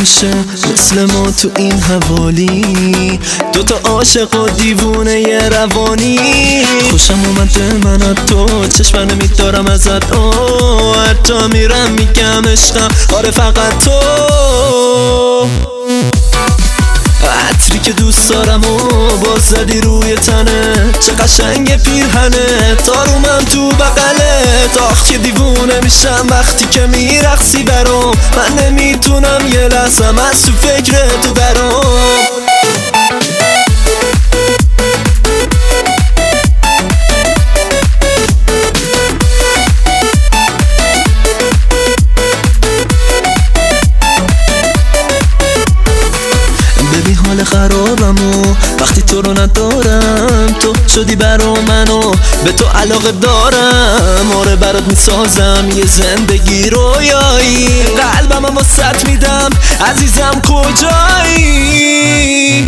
میشه مثل ما تو این حوالی، دوتا عاشق و دیوونه ی روانی. خوشم اومد من از تو، چشم نمیدارم ازت. حتی میرم میگم عشقم، آره فقط تو. عطری که دوست دارم و باز زدی روی تنه، چه قشنگ پیرهنه، تارومم تو بغلت. آخ که دیوونه میشم وقتی که میرقصی برام، من نمیتونم یه لحظم از تو فکر تو درام. ببین حال خرابم و وقتی تو رو ندارم، تو شدی برا منو به تو علاقه دارم. آره برات میسازم یه زندگی رویایی، قلبم واسط میدم عزیزم کجایی.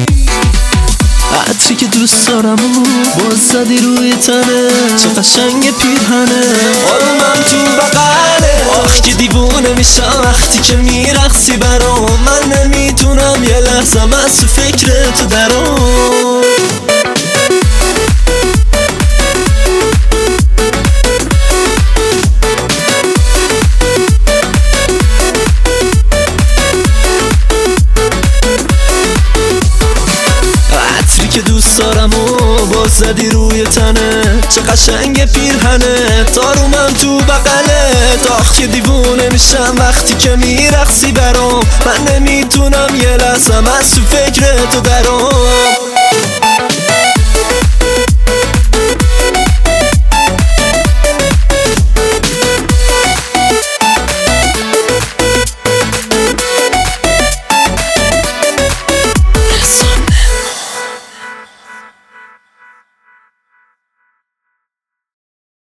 عطری که دوست دارم و باز زدی روی تنه، چه قشنگ پیرهنه، آرومم تو بغله. آخ که دیوونه میشم وقتی که میرقصی برام، من نمیتونم یه لحظم از تو فکر تو درام. که دوست دارم و باز زدی روی تنه، چه قشنگ پیرهنه، تارومم تو بغلت. آخ که دیوونه میشم وقتی که میرقصی برام، من نمیتونم یه لحظم از تو فکر تو درام.